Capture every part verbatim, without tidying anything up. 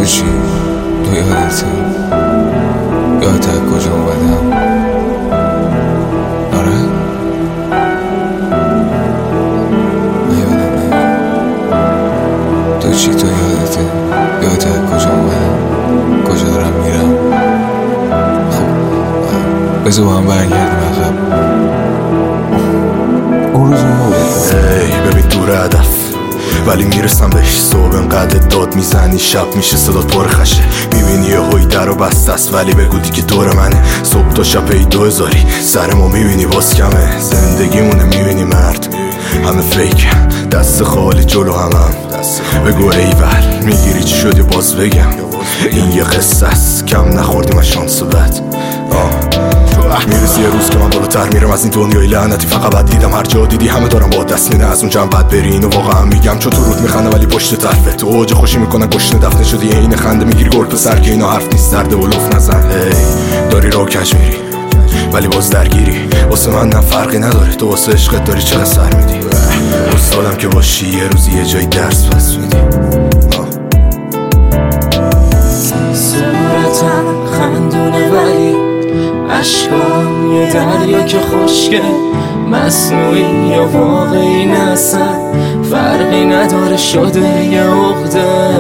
چی؟ تو یادته؟ یادته کجا اومدم؟ آره؟ نیادم نیادم تو چی؟ تو یادته؟ یادته کجا اومدم؟ کجا دارم میرم؟ خب بذار با هم برگردیم عقب. اون روز ای ببین دور هدف ولی میرسم بهش. صبح انقدر داد میزنی شب میشه صدات پر خشه. میبینی یه هوی در و بسته است ولی بگو دیگه دور منه. صبح تا شب ای دو هزاری سرمو میبینی باز کمه. زندگیمونه میبینی مرد همه فیک دست خالی جلو همم. بگو ای ول میگیری چی شد یا باز بگم. این یه قصه است کم نخوردیم از شانس بد. آه میرسی یه روز که من بالاتر میرم از این دنیای لعنتی. فقط بد دیدم هر جا دیدی همه دارم با دست میده. از اون جمع بد بری اینو واقعا میگم چون تو رود میخنده ولی پشت طرفه. تو اوج خوشی میکنن گشنه دفنه شدی این خنده. میگیری گرد پسر که اینا حرف نیست درده و لف نزن. هی داری رو کج میری ولی باز درگیری. واسه من نه فرقی نداره تو واسه عشقت داری چقدر سر میدی. استادم که باشی یه روزی یه جای درس پس میدی. صورتم خندونه ولی عشقام یه دریا که خشکه. مصنوعی یا واقعی نسن فرقی نداره شده یه عقده.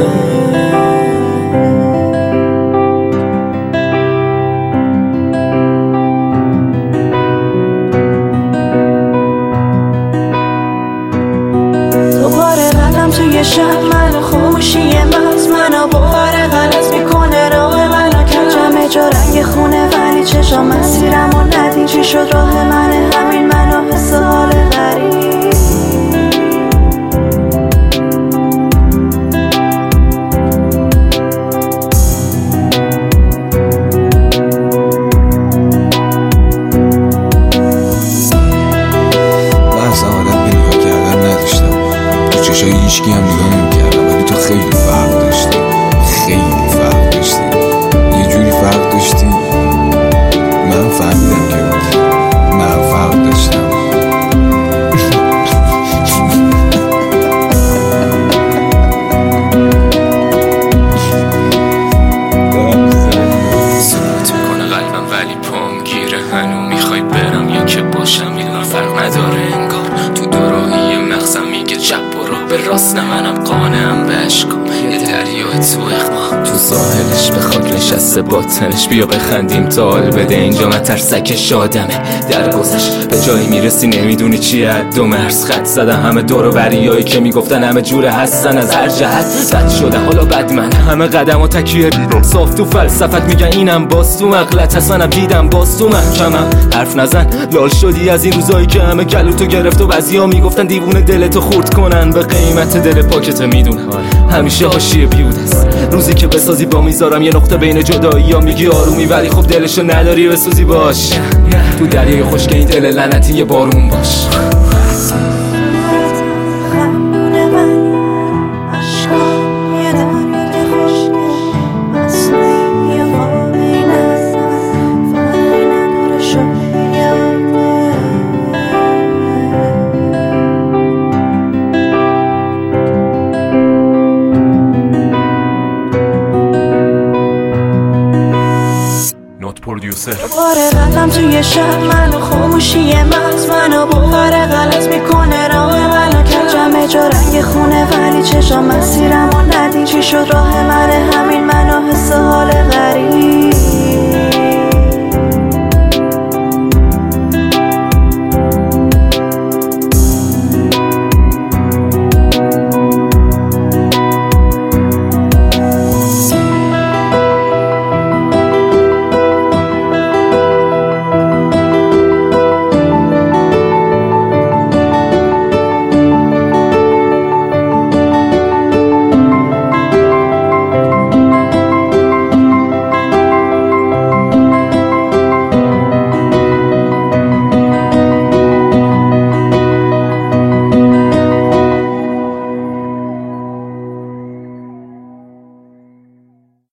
دوباره قلم توی شب من خوشی مغز منو باور غلط میکنه. راه منو کجمه جا رنگ خونه ولی چشا مسیرم و ندی. چی شد راه منه همین منو حس حال غریب. من اصلا آدم به نگاه کردن نداشتم. تو چشای هیچکی هم نگاه نمیکردم ولی تو خیلی فرق داشتی. خیلی فرق داشتی. یه جوری فرق داشتی من فهمیدم که من فرق داشتم. سکوت میکنه قلبم ولی پام گیره. هنو میخوای برم یا که باشم میدونم فرق نداره انگار. تو دوراهی مغزم میگه چپ برو به راست نه منم قانعم به عشقم. یه دریای تو اخما تو ساحلش به خاک نشسته باطنش. بیا بخندیم تا حال بده اینجا من ترسک شادمه. در گذشت به جایی میرسی نمیدونی چیه. دو مرز خط زدن همه دور و بریایی که میگفتن همه جوره هستن از هر جهت. بد شده حالا بد من همه قدم و تکیه دیدم. صاف تو فلسفت میگن اینم باز تو مغلط هست. منم دیدم باز تو محکمم حرف نزن. لال شدی از این روزایی که همه گلوتو گرفت و بعضیا میگفتن دیوونه دلتو خورد کنن. به قیمت دل پاکت میدونم همیشه حاشیه بیود است. روزی که بسازی با میذارم یه نقطه بین جدایی یا میگی آرومی ولی خب دلشو نداری بسوزی. باش تو دریای خشک این دل لعنتی یه بارون باش. دوباره قلم توی شب منو خوشی مغز منو باور غلط میکنه. راه منو کجمه جا رنگ خونه ولی چشا مسیرم و ندی. چی شد راه منه همین منو حس حال غریب.